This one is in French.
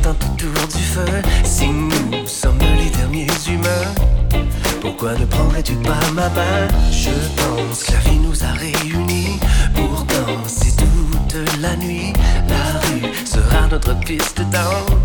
chante autour du feu. Si nous sommes les derniers humains, pourquoi ne prendrais-tu pas ma main? Je pense que la vie nous a réunis pour danser toute la nuit. La rue sera notre piste de danse.